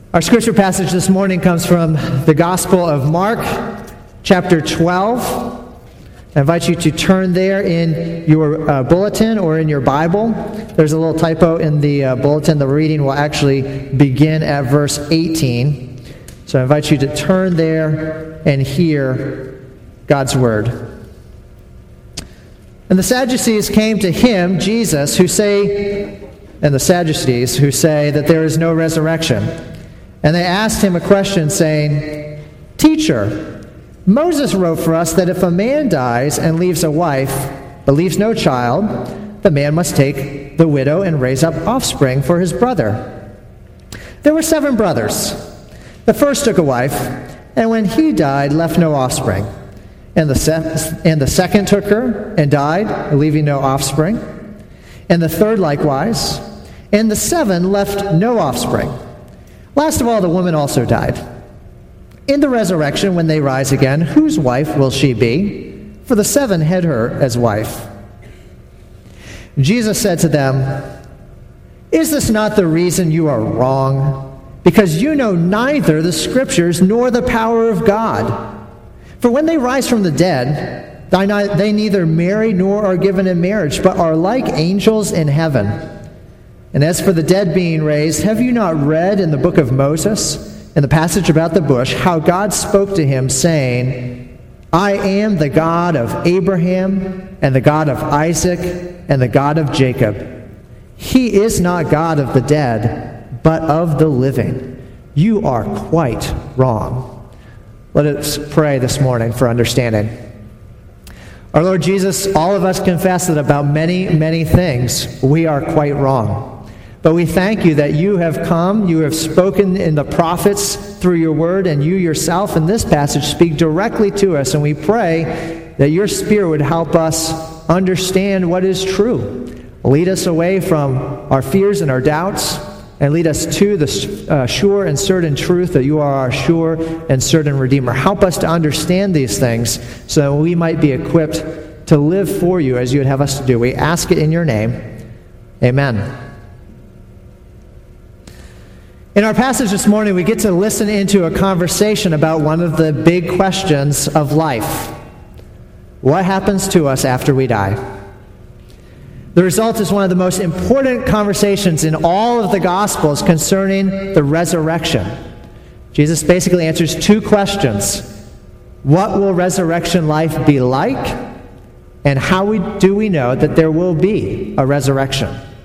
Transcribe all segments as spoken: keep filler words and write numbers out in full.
Our scripture passage this morning comes from the Gospel of Mark, chapter twelve. I invite you to turn there in your uh, bulletin or in your Bible. There's a little typo in the uh, bulletin. The reading will actually begin at verse eighteen. So I invite you to turn there and hear God's word. And the Sadducees came to him, Jesus, who say, and the Sadducees who say that there is no resurrection. And they asked him a question, saying, "Teacher, Moses wrote for us that if a man dies and leaves a wife, but leaves no child, the man must take the widow and raise up offspring for his brother. There were seven brothers. The first took a wife, and when he died, left no offspring. And the, se- and the second took her and died, leaving no offspring. And the third likewise. And the seven left no offspring. Last of all, the woman also died. In the resurrection, when they rise again, whose wife will she be? For the seven had her as wife." Jesus said to them, "Is this not the reason you are wrong? Because you know neither the Scriptures nor the power of God. For when they rise from the dead, they neither marry nor are given in marriage, but are like angels in heaven. And as for the dead being raised, have you not read in the book of Moses, in the passage about the bush, how God spoke to him, saying, 'I am the God of Abraham, and the God of Isaac, and the God of Jacob.' He is not God of the dead, but of the living. You are quite wrong." Let us pray this morning for understanding. Our Lord Jesus, all of us confess that about many, many things we are quite wrong. But we thank you that you have come, you have spoken in the prophets through your word, and you yourself in this passage speak directly to us. And we pray that your Spirit would help us understand what is true. Lead us away from our fears and our doubts, and lead us to the uh, sure and certain truth that you are our sure and certain Redeemer. Help us to understand these things so that we might be equipped to live for you as you would have us to do. We ask it in your name. Amen. In our passage this morning, we get to listen into a conversation about one of the big questions of life. What happens to us after we die? The result is one of the most important conversations in all of the Gospels concerning the resurrection. Jesus basically answers two questions. What will resurrection life be like? And how we, do we know that there will be a resurrection?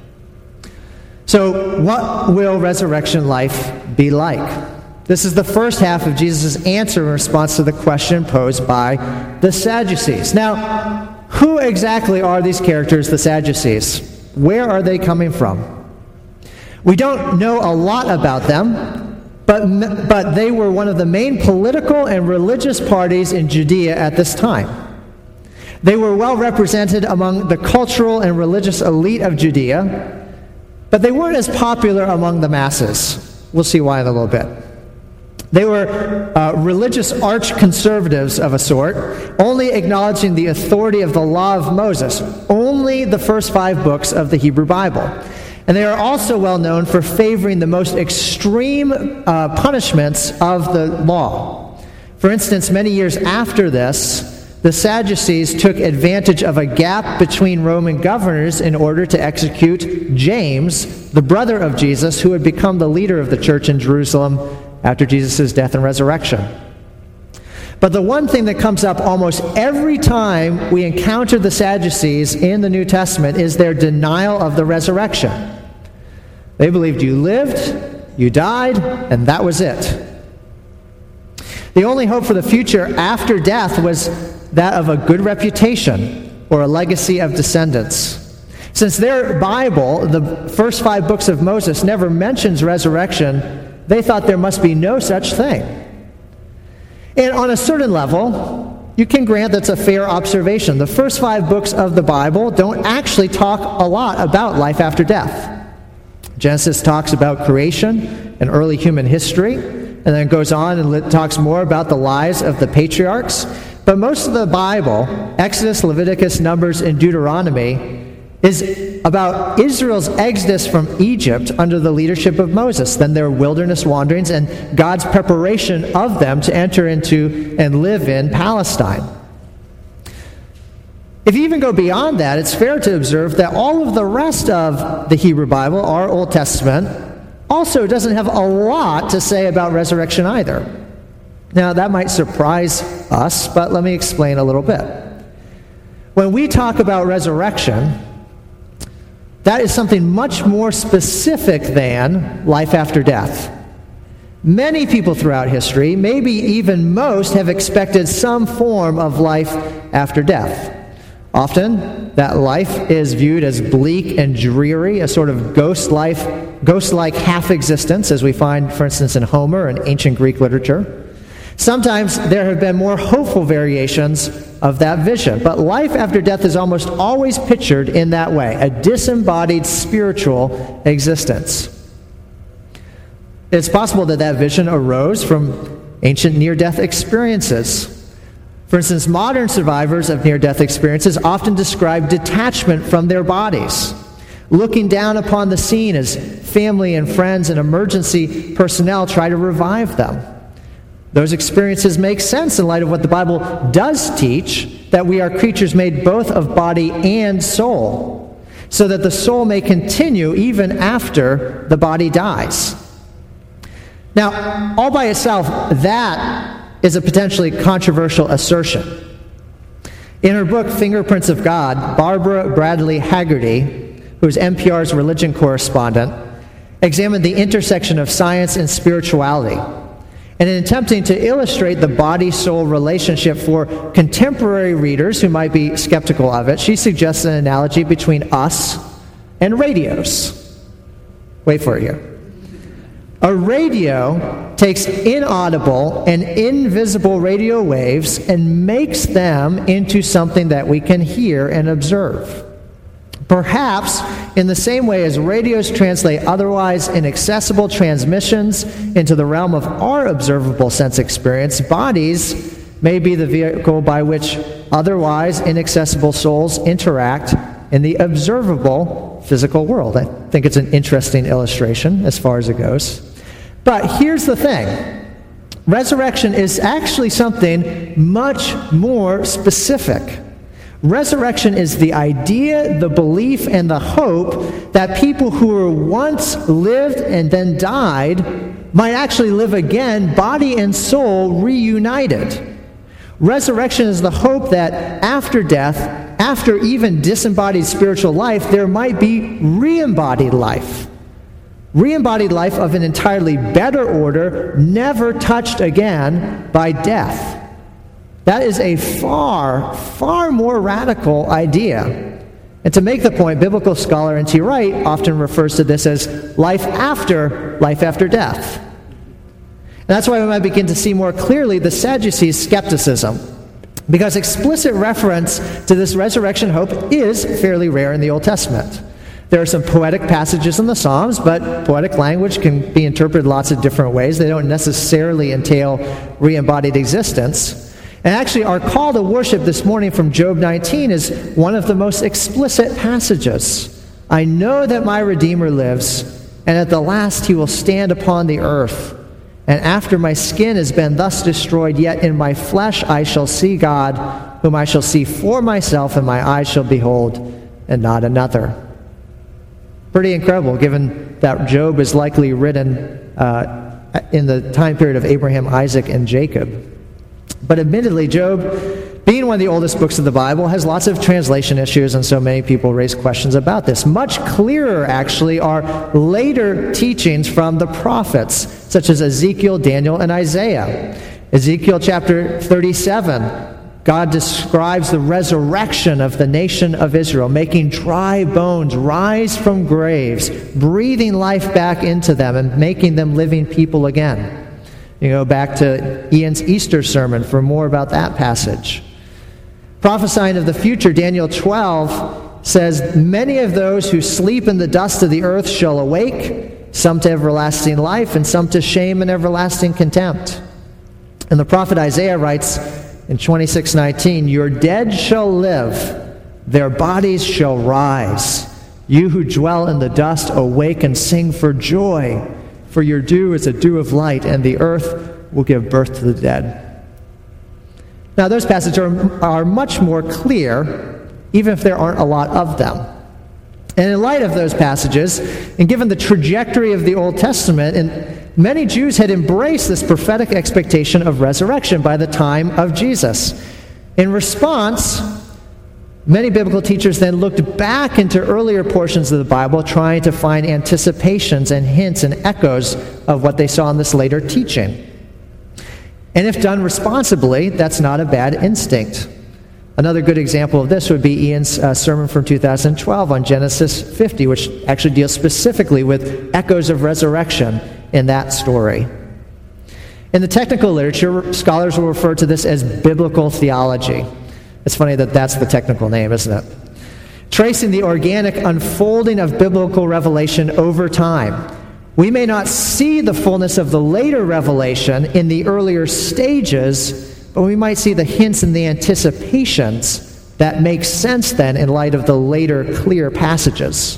So, what will resurrection life be like? This is the first half of Jesus' answer in response to the question posed by the Sadducees. Now, who exactly are these characters, the Sadducees? Where are they coming from? We don't know a lot about them, but, but they were one of the main political and religious parties in Judea at this time. They were well represented among the cultural and religious elite of Judea, but they weren't as popular among the masses. We'll see why in a little bit. They were uh, religious arch-conservatives of a sort, only acknowledging the authority of the law of Moses, only the first five books of the Hebrew Bible. And they are also well known for favoring the most extreme uh, punishments of the law. For instance, many years after this, the Sadducees took advantage of a gap between Roman governors in order to execute James, the brother of Jesus, who had become the leader of the church in Jerusalem after Jesus' death and resurrection. But the one thing that comes up almost every time we encounter the Sadducees in the New Testament is their denial of the resurrection. They believed you lived, you died, and that was it. The only hope for the future after death was that of a good reputation or a legacy of descendants. Since their Bible, the first five books of Moses, never mentions resurrection, they thought there must be no such thing. And on a certain level, you can grant that's a fair observation. The first five books of the Bible don't actually talk a lot about life after death. Genesis talks about creation and early human history, and then goes on and talks more about the lives of the patriarchs. But most of the Bible, Exodus, Leviticus, Numbers, and Deuteronomy, is about Israel's exodus from Egypt under the leadership of Moses, then their wilderness wanderings, and God's preparation of them to enter into and live in Palestine. If you even go beyond that, it's fair to observe that all of the rest of the Hebrew Bible, our Old Testament, also doesn't have a lot to say about resurrection either. Now, that might surprise us, but let me explain a little bit. When we talk about resurrection, that is something much more specific than life after death. Many people throughout history, maybe even most, have expected some form of life after death. Often, that life is viewed as bleak and dreary, a sort of ghost life, ghost-like half-existence, as we find, for instance, in Homer and ancient Greek literature. Sometimes there have been more hopeful variations of that vision, but life after death is almost always pictured in that way, a disembodied spiritual existence. It's possible that that vision arose from ancient near-death experiences. For instance, modern survivors of near-death experiences often describe detachment from their bodies, looking down upon the scene as family and friends and emergency personnel try to revive them. Those experiences make sense in light of what the Bible does teach, that we are creatures made both of body and soul, so that the soul may continue even after the body dies. Now, all by itself, that is a potentially controversial assertion. In her book, Fingerprints of God, Barbara Bradley Haggerty, who is N P R's religion correspondent, examined the intersection of science and spirituality. And in attempting to illustrate the body-soul relationship for contemporary readers who might be skeptical of it, she suggests an analogy between us and radios. Wait for it here. A radio takes inaudible and invisible radio waves and makes them into something that we can hear and observe. Perhaps in the same way as radios translate otherwise inaccessible transmissions into the realm of our observable sense experience, bodies may be the vehicle by which otherwise inaccessible souls interact in the observable physical world. I think it's an interesting illustration as far as it goes. But here's the thing. Resurrection is actually something much more specific. Resurrection is the idea, the belief, and the hope that people who were once lived and then died might actually live again, body and soul reunited. Resurrection is the hope that after death, after even disembodied spiritual life, there might be re-embodied life. Re-embodied life of an entirely better order, never touched again by death. That is a far, far more radical idea. And to make the point, biblical scholar N T Wright often refers to this as life after life after death. And that's why we might begin to see more clearly the Sadducees' skepticism, because explicit reference to this resurrection hope is fairly rare in the Old Testament. There are some poetic passages in the Psalms, but poetic language can be interpreted lots of different ways. They don't necessarily entail re-embodied existence. And actually, our call to worship this morning from Job nineteen is one of the most explicit passages. I know that my Redeemer lives, and at the last he will stand upon the earth. And after my skin has been thus destroyed, yet in my flesh I shall see God, whom I shall see for myself, and my eyes shall behold, and not another. Pretty incredible, given that Job is likely written uh, in the time period of Abraham, Isaac, and Jacob. But admittedly, Job, being one of the oldest books of the Bible, has lots of translation issues, and so many people raise questions about this. Much clearer, actually, are later teachings from the prophets, such as Ezekiel, Daniel, and Isaiah. Ezekiel chapter thirty-seven, God describes the resurrection of the nation of Israel, making dry bones rise from graves, breathing life back into them, and making them living people again. You go back to Ian's Easter sermon for more about that passage. Prophesying of the future, Daniel twelve says, many of those who sleep in the dust of the earth shall awake, some to everlasting life, and some to shame and everlasting contempt. And the prophet Isaiah writes in twenty-six nineteen, your dead shall live, their bodies shall rise, You who dwell in the dust, awake and sing for joy, for your dew is a dew of light, and the earth will give birth to the dead. Now, those passages are, are much more clear, even if there aren't a lot of them. And in light of those passages, and given the trajectory of the Old Testament, and many Jews had embraced this prophetic expectation of resurrection by the time of Jesus. In response, many biblical teachers then looked back into earlier portions of the Bible, trying to find anticipations and hints and echoes of what they saw in this later teaching. And if done responsibly, that's not a bad instinct. Another good example of this would be Ian's uh, sermon from two thousand twelve on Genesis fifty, which actually deals specifically with echoes of resurrection in that story. In the technical literature, scholars will refer to this as biblical theology. It's funny that that's the technical name, isn't it? Tracing the organic unfolding of biblical revelation over time. We may not see the fullness of the later revelation in the earlier stages, but we might see the hints and the anticipations that make sense then in light of the later clear passages.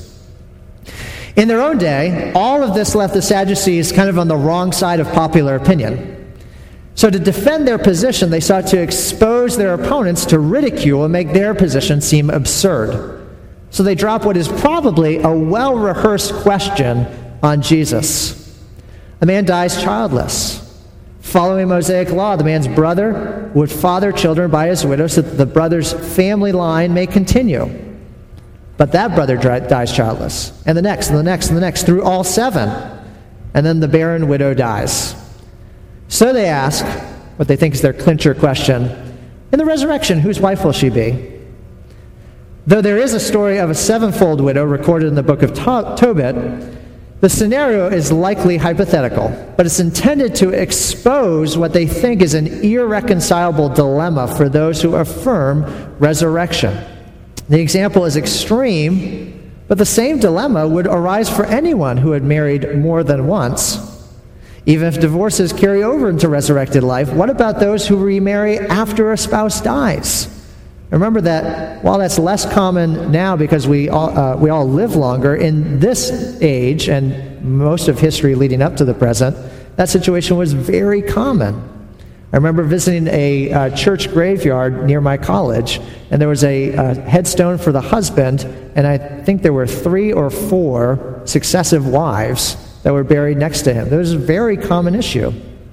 In their own day, all of this left the Sadducees kind of on the wrong side of popular opinion. So to defend their position, they sought to expose their opponents to ridicule and make their position seem absurd. So they drop what is probably a well-rehearsed question on Jesus. A man dies childless. Following Mosaic law, the man's brother would father children by his widow so that the brother's family line may continue. But that brother dies childless, and the next, and the next, and the next, through all seven. And then the barren widow dies. So they ask, what they think is their clincher question, in the resurrection, whose wife will she be? Though there is a story of a sevenfold widow recorded in the book of Tobit, the scenario is likely hypothetical, but it's intended to expose what they think is an irreconcilable dilemma for those who affirm resurrection. The example is extreme, but the same dilemma would arise for anyone who had married more than once. Even if divorces carry over into resurrected life, what about those who remarry after a spouse dies? Remember that while that's less common now because we all, uh, we all live longer, in this age and most of history leading up to the present, that situation was very common. I remember visiting a uh, church graveyard near my college, and there was a uh, headstone for the husband, and I think there were three or four successive wives that were buried next to him. It was a very common issue.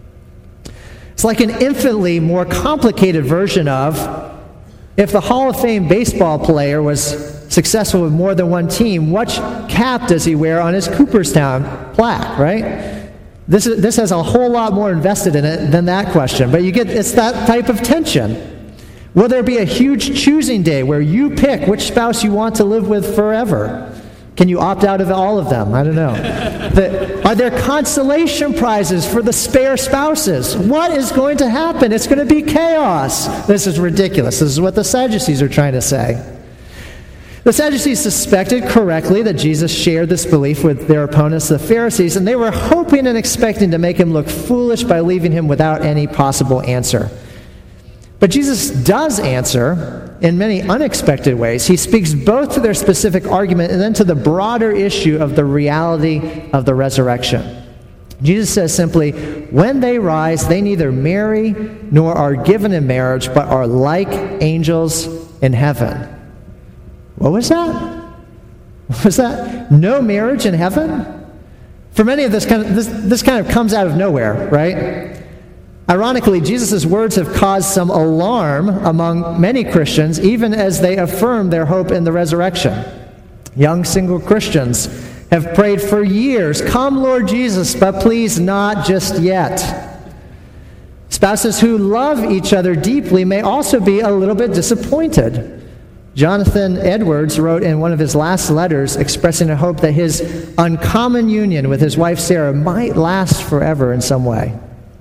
It's like an infinitely more complicated version of if the Hall of Fame baseball player was successful with more than one team, what cap does he wear on his Cooperstown plaque, right? This is, this has a whole lot more invested in it than that question, but you get it's that type of tension. Will there be a huge choosing day where you pick which spouse you want to live with forever? Can you opt out of all of them? I don't know. The, are there consolation prizes for the spare spouses? What is going to happen? It's going to be chaos. This is ridiculous. This is what the Sadducees are trying to say. The Sadducees suspected correctly that Jesus shared this belief with their opponents, the Pharisees, and they were hoping and expecting to make him look foolish by leaving him without any possible answer. But Jesus does answer in many unexpected ways. He speaks both to their specific argument and then to the broader issue of the reality of the resurrection. Jesus says simply, when they rise, they neither marry nor are given in marriage, but are like angels in heaven. What was that? What was that? No marriage in heaven? For many of this kind of this, this kind of comes out of nowhere, right? Ironically, Jesus' words have caused some alarm among many Christians, even as they affirm their hope in the resurrection. Young single Christians have prayed for years, "Come, Lord Jesus, but please not just yet." Spouses who love each other deeply may also be a little bit disappointed. Jonathan Edwards wrote in one of his last letters expressing a hope that his uncommon union with his wife Sarah might last forever in some way.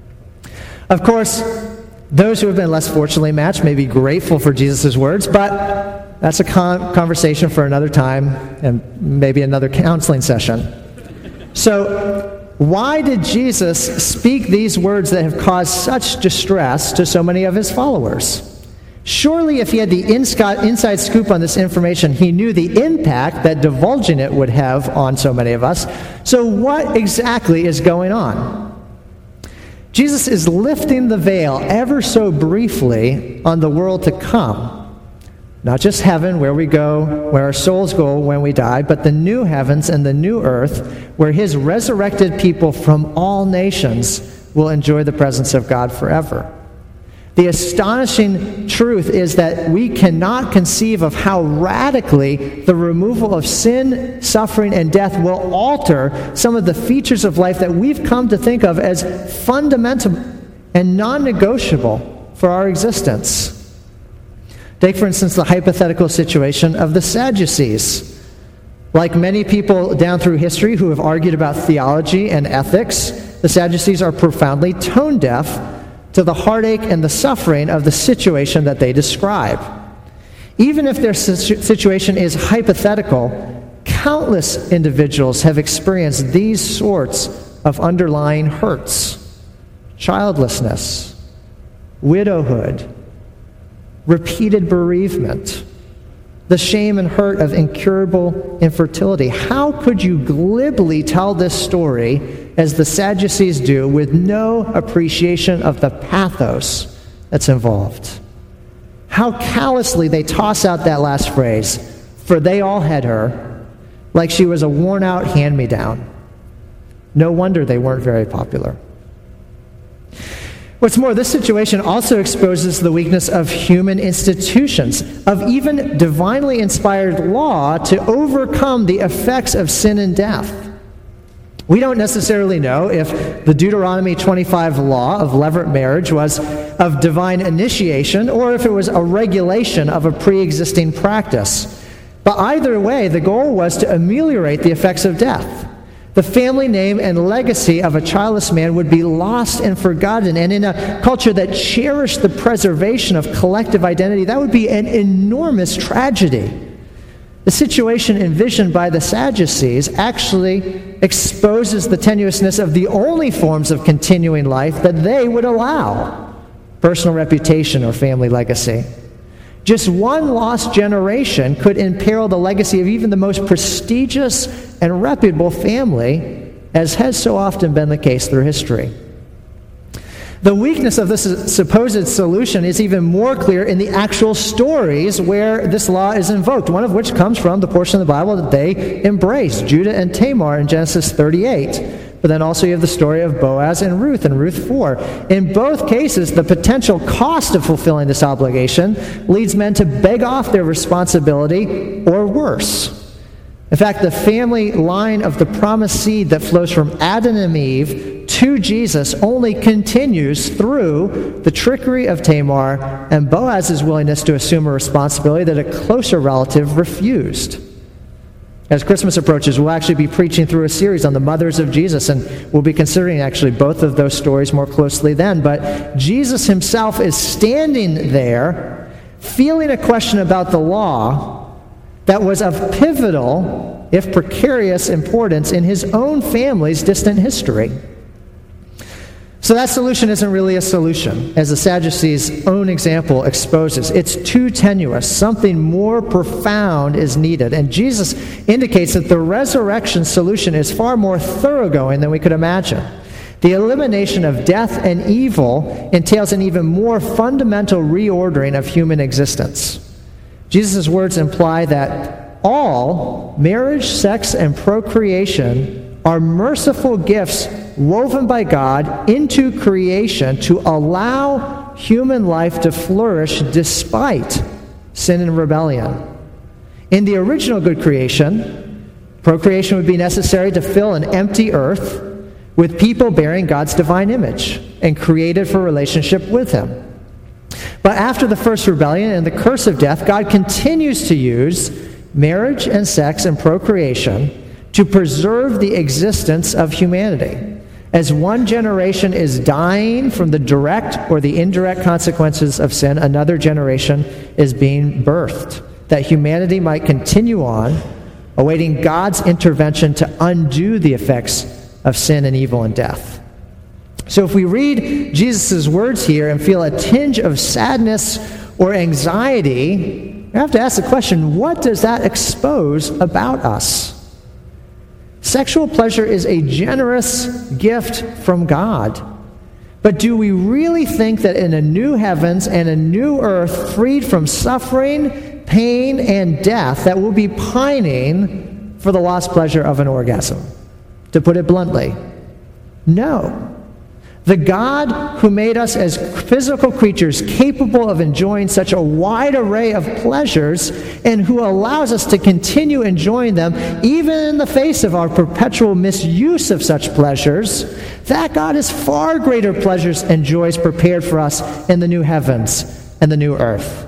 Of course, those who have been less fortunately matched may be grateful for Jesus' words, but that's a con- conversation for another time and maybe another counseling session. So, why did Jesus speak these words that have caused such distress to so many of his followers? Surely if he had the inside scoop on this information, he knew the impact that divulging it would have on so many of us. So what exactly is going on? Jesus is lifting the veil ever so briefly on the world to come. Not just heaven, where we go, where our souls go when we die, but the new heavens and the new earth, where his resurrected people from all nations will enjoy the presence of God forever. The astonishing truth is that we cannot conceive of how radically the removal of sin, suffering, and death will alter some of the features of life that we've come to think of as fundamental and non-negotiable for our existence. Take, for instance, the hypothetical situation of the Sadducees. Like many people down through history who have argued about theology and ethics, the Sadducees are profoundly tone-deaf to the heartache and the suffering of the situation that they describe. Even if their situation is hypothetical, countless individuals have experienced these sorts of underlying hurts: childlessness, widowhood, repeated bereavement, the shame and hurt of incurable infertility. How could you glibly tell this story, as the Sadducees do, with no appreciation of the pathos that's involved? How callously they toss out that last phrase, "for they all had her," like she was a worn-out hand-me-down. No wonder they weren't very popular. What's more, this situation also exposes the weakness of human institutions, of even divinely inspired law, to overcome the effects of sin and death. We don't necessarily know if the Deuteronomy twenty-five law of levirate marriage was of divine initiation or if it was a regulation of a pre-existing practice. But either way, the goal was to ameliorate the effects of death. The family name and legacy of a childless man would be lost and forgotten, and in a culture that cherished the preservation of collective identity, that would be an enormous tragedy. The situation envisioned by the Sadducees actually exposes the tenuousness of the only forms of continuing life that they would allow: personal reputation or family legacy. Just one lost generation could imperil the legacy of even the most prestigious and reputable family, as has so often been the case through history. The weakness of this supposed solution is even more clear in the actual stories where this law is invoked, one of which comes from the portion of the Bible that they embrace, Judah and Tamar in Genesis thirty-eight. But then also you have the story of Boaz and Ruth in Ruth four. In both cases, the potential cost of fulfilling this obligation leads men to beg off their responsibility, or worse. In fact, the family line of the promised seed that flows from Adam and Eve to Jesus only continues through the trickery of Tamar and Boaz's willingness to assume a responsibility that a closer relative refused. As Christmas approaches, we'll actually be preaching through a series on the mothers of Jesus, and we'll be considering actually both of those stories more closely then. But Jesus himself is standing there, feeling a question about the law that was of pivotal, if precarious, importance in his own family's distant history. So that solution isn't really a solution, as the Sadducees' own example exposes. It's too tenuous. Something more profound is needed. And Jesus indicates that the resurrection solution is far more thoroughgoing than we could imagine. The elimination of death and evil entails an even more fundamental reordering of human existence. Jesus' words imply that all, marriage, sex, and procreation, are merciful gifts woven by God into creation to allow human life to flourish despite sin and rebellion. In the original good creation, procreation would be necessary to fill an empty earth with people bearing God's divine image and created for relationship with Him. But after the first rebellion and the curse of death, God continues to use marriage and sex and procreation to preserve the existence of humanity. As one generation is dying from the direct or the indirect consequences of sin, another generation is being birthed, that humanity might continue on, awaiting God's intervention to undo the effects of sin and evil and death. So if we read Jesus' words here and feel a tinge of sadness or anxiety, you have to ask the question, what does that expose about us? Sexual pleasure is a generous gift from God. But do we really think that in a new heavens and a new earth, freed from suffering, pain, and death, that we'll be pining for the lost pleasure of an orgasm? To put it bluntly, no. The God who made us as physical creatures capable of enjoying such a wide array of pleasures and who allows us to continue enjoying them even in the face of our perpetual misuse of such pleasures, that God has far greater pleasures and joys prepared for us in the new heavens and the new earth.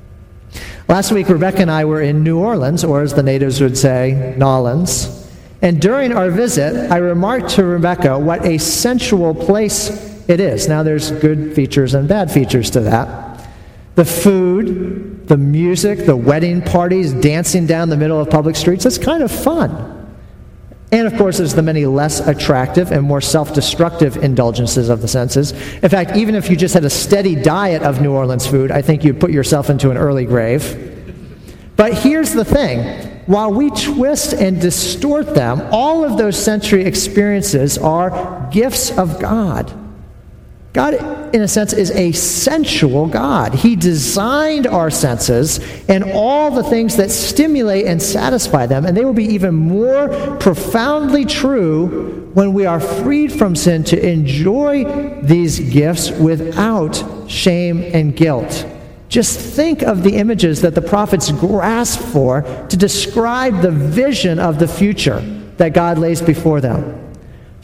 Last week, Rebecca and I were in New Orleans, or as the natives would say, Nolans. And during our visit, I remarked to Rebecca what a sensual place it is. Now, there's good features and bad features to that. The food, the music, the wedding parties, dancing down the middle of public streets, it's kind of fun. And, of course, there's the many less attractive and more self-destructive indulgences of the senses. In fact, even if you just had a steady diet of New Orleans food, I think you'd put yourself into an early grave. But here's the thing. While we twist and distort them, all of those sensory experiences are gifts of God. God, in a sense, is a sensual God. He designed our senses and all the things that stimulate and satisfy them, and they will be even more profoundly true when we are freed from sin to enjoy these gifts without shame and guilt. Just think of the images that the prophets grasp for to describe the vision of the future that God lays before them.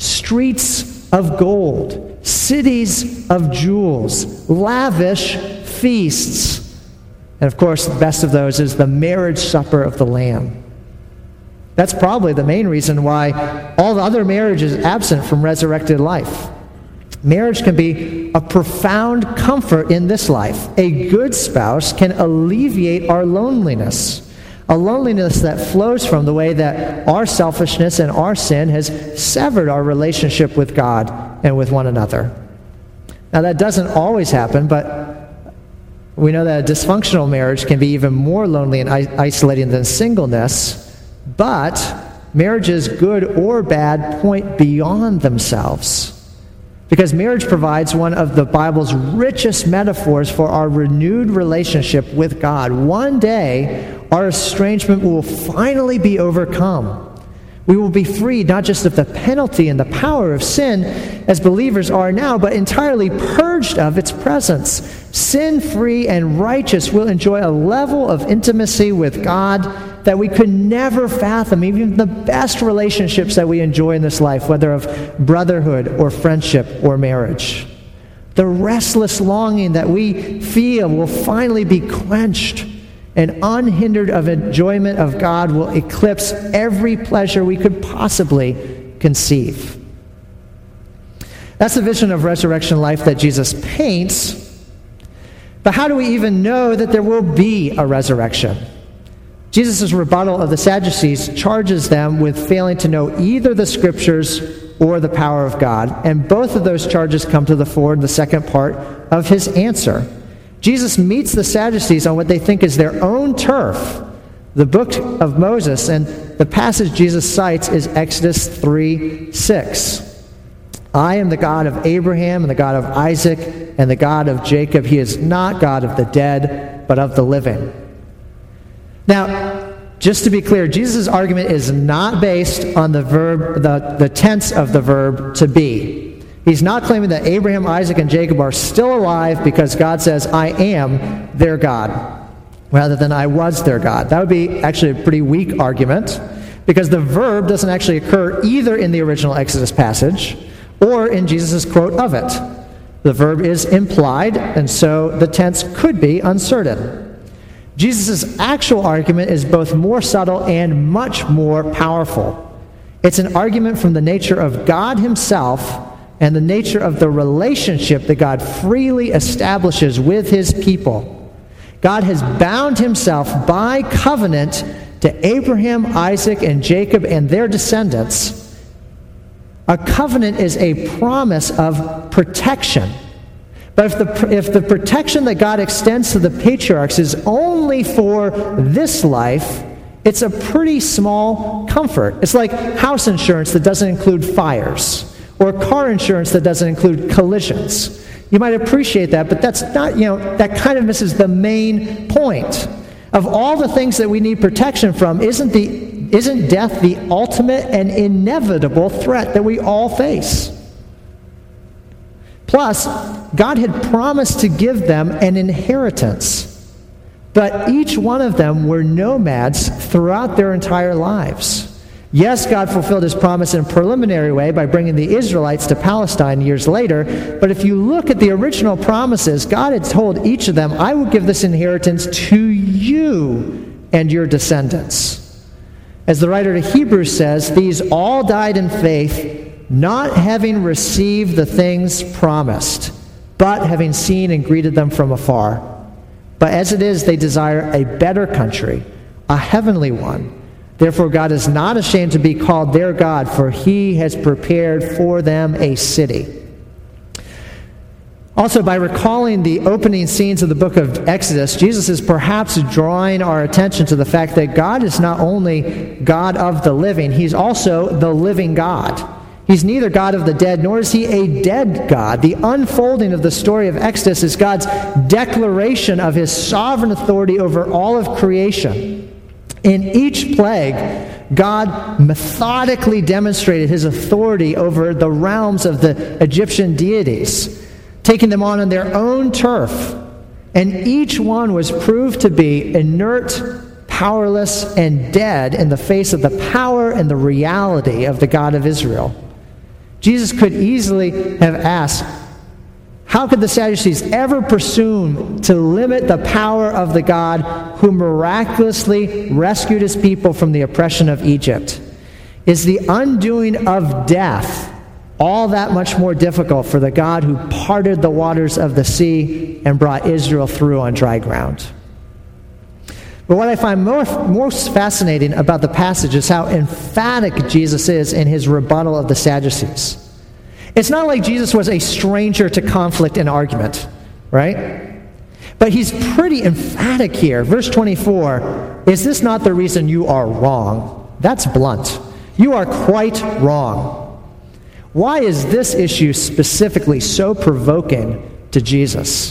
Streets of gold, cities of jewels, lavish feasts. And of course, the best of those is the marriage supper of the Lamb. That's probably the main reason why all the other marriage is absent from resurrected life. Marriage can be a profound comfort in this life. A good spouse can alleviate our loneliness, a loneliness that flows from the way that our selfishness and our sin has severed our relationship with God and with one another. Now, that doesn't always happen, but we know that a dysfunctional marriage can be even more lonely and isolating than singleness, but marriages, good or bad, point beyond themselves. Because marriage provides one of the Bible's richest metaphors for our renewed relationship with God. One day, our estrangement will finally be overcome. We will be freed not just of the penalty and the power of sin, as believers are now, but entirely purged of its presence. Sin-free and righteous will enjoy a level of intimacy with God that we could never fathom, even the best relationships that we enjoy in this life, whether of brotherhood or friendship or marriage. The restless longing that we feel will finally be quenched, and unhindered of enjoyment of God will eclipse every pleasure we could possibly conceive. That's the vision of resurrection life that Jesus paints. But how do we even know that there will be a resurrection? Jesus' rebuttal of the Sadducees charges them with failing to know either the Scriptures or the power of God, and both of those charges come to the fore in the second part of his answer. Jesus meets the Sadducees on what they think is their own turf, the book of Moses, and the passage Jesus cites is Exodus three six. I am the God of Abraham and the God of Isaac and the God of Jacob. He is not God of the dead, but of the living. Now, just to be clear, Jesus' argument is not based on the verb, the, the tense of the verb to be. He's not claiming that Abraham, Isaac, and Jacob are still alive because God says, I am their God, rather than I was their God. That would be actually a pretty weak argument, because the verb doesn't actually occur either in the original Exodus passage or in Jesus' quote of it. The verb is implied, and so the tense could be uncertain. Jesus' actual argument is both more subtle and much more powerful. It's an argument from the nature of God himself and the nature of the relationship that God freely establishes with his people. God has bound himself by covenant to Abraham, Isaac, and Jacob and their descendants. A covenant is a promise of protection. But if the, if the protection that God extends to the patriarchs is only for this life, it's a pretty small comfort. It's like house insurance that doesn't include fires, or car insurance that doesn't include collisions. You might appreciate that, but that's not, you know, that kind of misses the main point. Of all the things that we need protection from, isn't the isn't death the ultimate and inevitable threat that we all face? Plus, God had promised to give them an inheritance. But each one of them were nomads throughout their entire lives. Yes, God fulfilled his promise in a preliminary way by bringing the Israelites to Palestine years later. But if you look at the original promises, God had told each of them, I will give this inheritance to you and your descendants. As the writer to Hebrews says, these all died in faith, not having received the things promised, but having seen and greeted them from afar. But as it is, they desire a better country, a heavenly one. Therefore, God is not ashamed to be called their God, for he has prepared for them a city. Also, by recalling the opening scenes of the book of Exodus, Jesus is perhaps drawing our attention to the fact that God is not only God of the living, he's also the living God. He's neither God of the dead, nor is he a dead God. The unfolding of the story of Exodus is God's declaration of his sovereign authority over all of creation. In each plague, God methodically demonstrated his authority over the realms of the Egyptian deities, taking them on on their own turf. And each one was proved to be inert, powerless, and dead in the face of the power and the reality of the God of Israel. Jesus could easily have asked, how could the Sadducees ever presume to limit the power of the God who miraculously rescued his people from the oppression of Egypt? Is the undoing of death all that much more difficult for the God who parted the waters of the sea and brought Israel through on dry ground? But what I find most, most fascinating about the passage is how emphatic Jesus is in his rebuttal of the Sadducees. It's not like Jesus was a stranger to conflict and argument, right? But he's pretty emphatic here. Verse twenty-four, is this not the reason you are wrong? That's blunt. You are quite wrong. Why is this issue specifically so provoking to Jesus?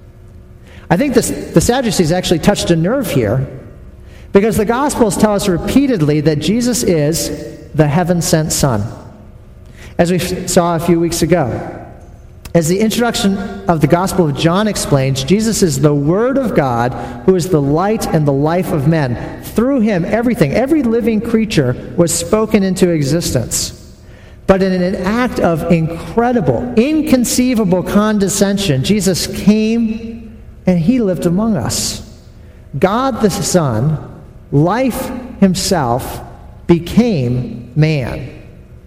I think this, the Sadducees actually touched a nerve here, because the Gospels tell us repeatedly that Jesus is the heaven-sent Son, as we saw a few weeks ago. As the introduction of the Gospel of John explains, Jesus is the Word of God, who is the light and the life of men. Through him, everything, every living creature was spoken into existence. But in an act of incredible, inconceivable condescension, Jesus came and he lived among us. God the Son, life himself, became man.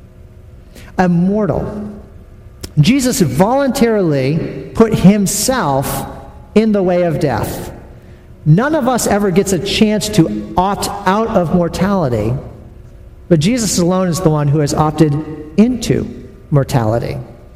Immortal. Jesus voluntarily put himself in the way of death. None of us ever gets a chance to opt out of mortality, but Jesus alone is the one who has opted into mortality.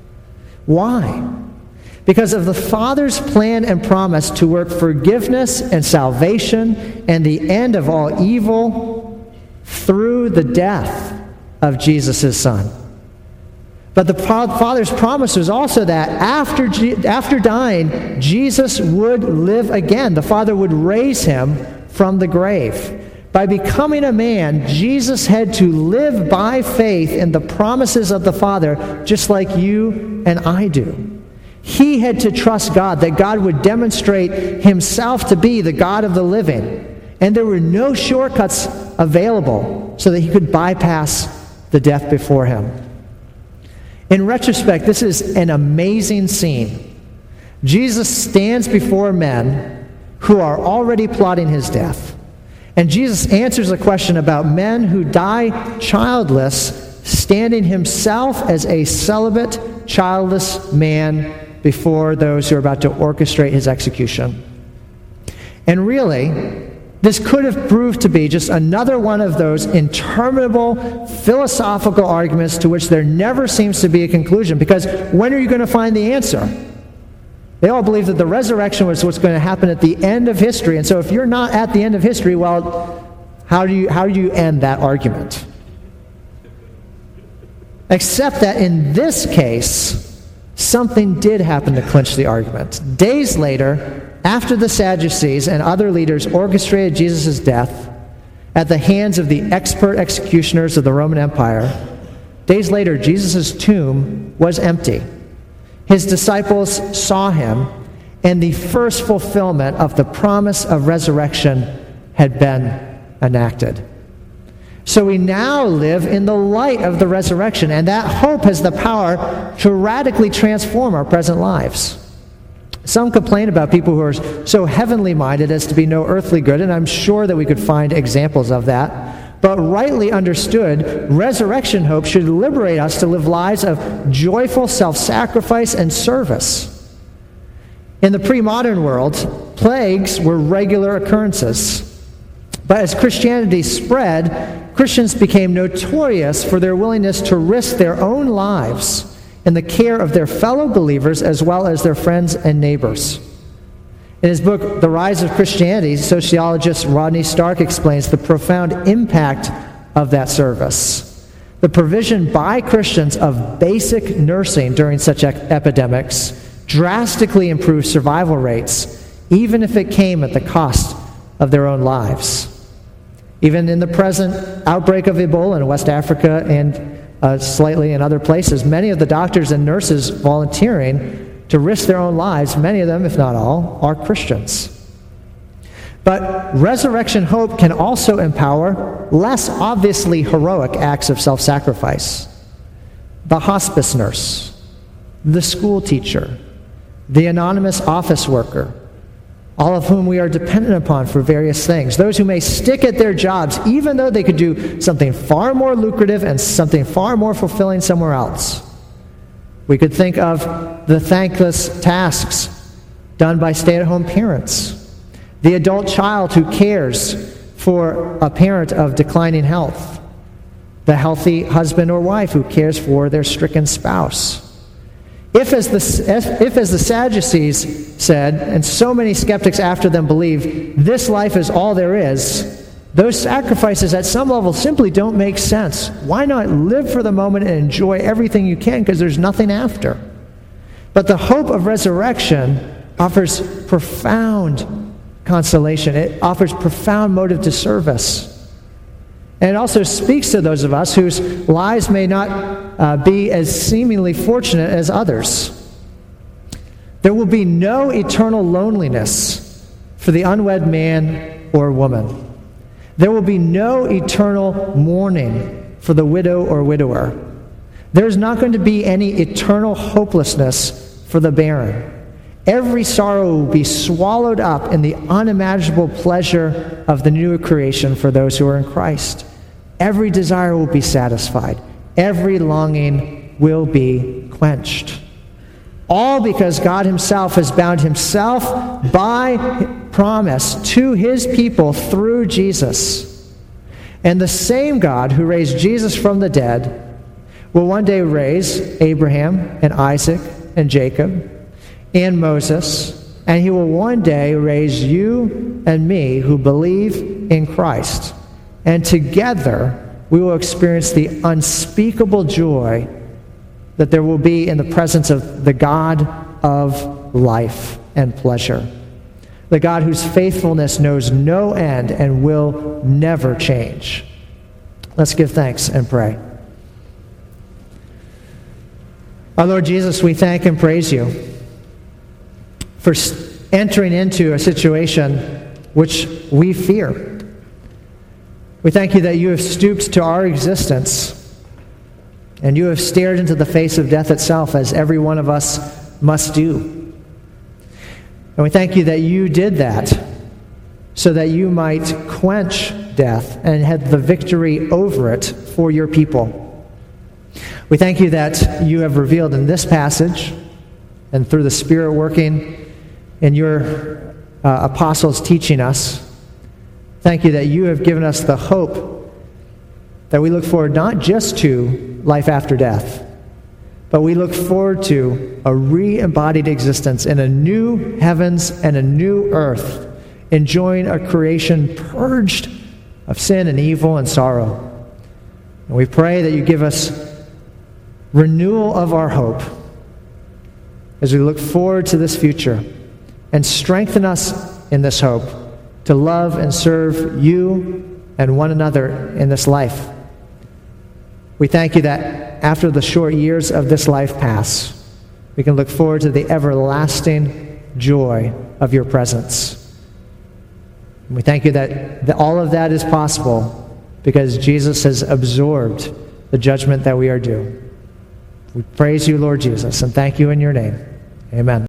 Why? Because of the Father's plan and promise to work forgiveness and salvation and the end of all evil through the death of Jesus' Son. But the Father's promise was also that after, after dying, Jesus would live again. The Father would raise him from the grave. By becoming a man, Jesus had to live by faith in the promises of the Father, just like you and I do. He had to trust God, that God would demonstrate himself to be the God of the living. And there were no shortcuts available so that he could bypass the death before him. In retrospect, this is an amazing scene. Jesus stands before men who are already plotting his death. And Jesus answers a question about men who die childless, standing himself as a celibate, childless man before those who are about to orchestrate his execution. And really, this could have proved to be just another one of those interminable philosophical arguments to which there never seems to be a conclusion, because when are you going to find the answer? They all believed that the resurrection was what's going to happen at the end of history. And so if you're not at the end of history, well, how do you, how do you end that argument? Except that in this case, something did happen to clinch the argument. Days later, after the Sadducees and other leaders orchestrated Jesus' death at the hands of the expert executioners of the Roman Empire, days later, Jesus' tomb was empty. His disciples saw him, and the first fulfillment of the promise of resurrection had been enacted. So we now live in the light of the resurrection, and that hope has the power to radically transform our present lives. Some complain about people who are so heavenly minded as to be no earthly good, and I'm sure that we could find examples of that. But rightly understood, resurrection hope should liberate us to live lives of joyful self-sacrifice and service. In the pre-modern world, plagues were regular occurrences. But as Christianity spread, Christians became notorious for their willingness to risk their own lives in the care of their fellow believers as well as their friends and neighbors. In his book, The Rise of Christianity, sociologist Rodney Stark explains the profound impact of that service. The provision by Christians of basic nursing during such e- epidemics drastically improved survival rates, even if it came at the cost of their own lives. Even in the present outbreak of Ebola in West Africa and uh, slightly in other places, many of the doctors and nurses volunteering to risk their own lives, many of them, if not all, are Christians. But resurrection hope can also empower less obviously heroic acts of self-sacrifice. The hospice nurse, the school teacher, the anonymous office worker, all of whom we are dependent upon for various things. Those who may stick at their jobs even though they could do something far more lucrative and something far more fulfilling somewhere else. We could think of the thankless tasks done by stay-at-home parents, the adult child who cares for a parent of declining health, the healthy husband or wife who cares for their stricken spouse. If, as the, if, as the Sadducees said, and so many skeptics after them believe, this life is all there is, those sacrifices at some level simply don't make sense. Why not live for the moment and enjoy everything you can because there's nothing after? But the hope of resurrection offers profound consolation. It offers profound motive to service. And it also speaks to those of us whose lives may not uh, be as seemingly fortunate as others. There will be no eternal loneliness for the unwed man or woman. There will be no eternal mourning for the widow or widower. There's not going to be any eternal hopelessness for the barren. Every sorrow will be swallowed up in the unimaginable pleasure of the new creation for those who are in Christ. Every desire will be satisfied. Every longing will be quenched. All because God himself has bound himself by promise to his people through Jesus. And the same God who raised Jesus from the dead will one day raise Abraham and Isaac and Jacob and Moses, and he will one day raise you and me who believe in Christ. And together we will experience the unspeakable joy that there will be in the presence of the God of life and pleasure, the God whose faithfulness knows no end and will never change. Let's give thanks and pray. Our Lord Jesus, we thank and praise you for entering into a situation which we fear. We thank you that you have stooped to our existence and you have stared into the face of death itself, as every one of us must do. And we thank you that you did that so that you might quench death and have the victory over it for your people. We thank you that you have revealed in this passage and through the Spirit working in your uh, apostles teaching us, thank you that you have given us the hope that we look forward not just to life after death, but we look forward to a re-embodied existence in a new heavens and a new earth, enjoying a creation purged of sin and evil and sorrow. And we pray that you give us renewal of our hope as we look forward to this future, and strengthen us in this hope to love and serve you and one another in this life. We thank you that after the short years of this life pass, we can look forward to the everlasting joy of your presence. And we thank you that, that all of that is possible because Jesus has absorbed the judgment that we are due. We praise you, Lord Jesus, and thank you in your name. Amen.